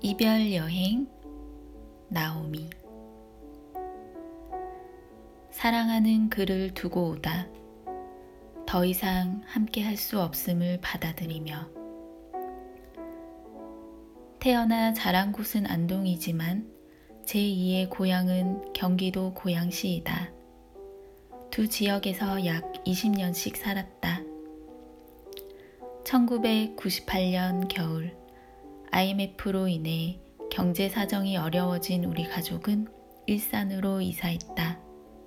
이별 여행 나오미. 사랑하는 그를 두고 오다. 더 이상 함께 할 수 없음을 받아들이며. 태어나 자란 곳은 안동이지만 제2의 고향은 경기도 고양시이다. 두 지역에서 약 20년씩 살았다. 1998년 겨울 IMF로 인해 경제 사정이 어려워진 우리 가족은 일산으로 이사했다.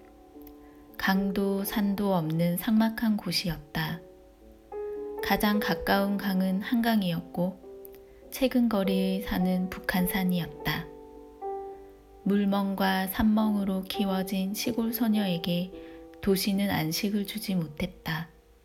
강도 산도 없는 삭막한 곳이었다. 가장 가까운 강은 한강이었고 최근 거리에 사는 북한산이었다. 물멍과 산멍으로 키워진 시골 소녀에게 도시는 안식을 주지 못했다.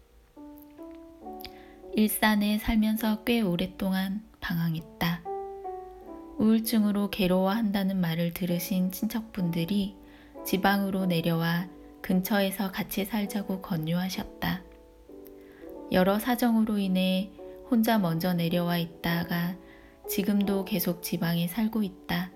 일산에 살면서 꽤 오랫동안 방황했다. 우울증으로 괴로워한다는 말을 들으신 친척분들이 지방으로 내려와 근처에서 같이 살자고 권유하셨다. 여러 사정으로 인해 혼자 먼저 내려와 있다가 지금도 계속 지방에 살고 있다.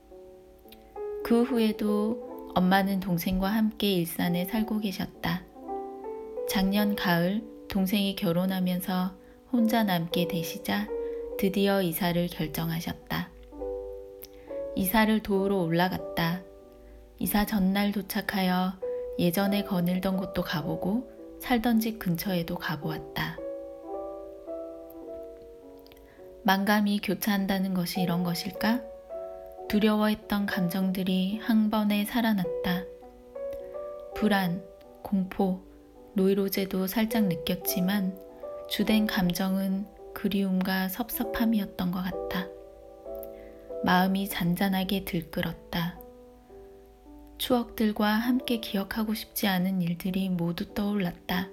그 후에도 엄마는 동생과 함께 일산에 살고 계셨다. 작년 가을 동생이 결혼하면서 혼자 남게 되시자 드디어 이사를 결정하셨다. 이사를 도우러 올라갔다. 이사 전날 도착하여 예전에 거닐던 곳도 가보고 살던 집 근처에도 가보았다. 만감이 교차한다는 것이 이런 것일까? 두려워했던 감정들이 한 번에 살아났다. 불안, 공포, 노이로제도 살짝 느꼈지만 주된 감정은 그리움과 섭섭함이었던 것 같다. 마음이 잔잔하게 들끓었다. 추억들과 함께 기억하고 싶지 않은 일들이 모두 떠올랐다.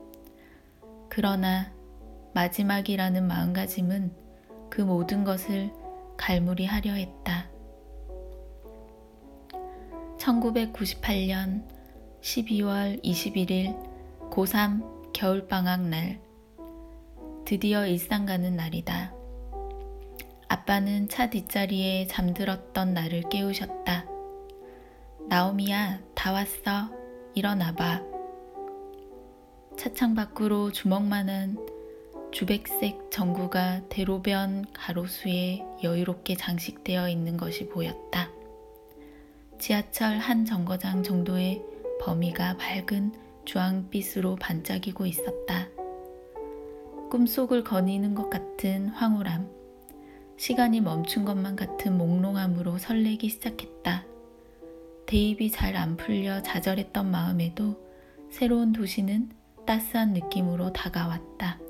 그러나 마지막이라는 마음가짐은 그 모든 것을 갈무리하려 했다. 1998년 12월 21일 고3 겨울방학 날, 드디어 일산 가는 날이다. 아빠는 차 뒷자리에 잠들었던 나를 깨우셨다. 나오미야, 다 왔어. 일어나봐. 차창 밖으로 주먹만한 주백색 전구가 대로변 가로수에 여유롭게 장식되어 있는 것이 보였다. 지하철 한 정거장 정도의 범위가 밝은 주황빛으로 반짝이고 있었다. 꿈속을 거니는 것 같은 황홀함, 시간이 멈춘 것만 같은 몽롱함으로 설레기 시작했다. 대입이 잘 안 풀려 좌절했던 마음에도 새로운 도시는 따스한 느낌으로 다가왔다.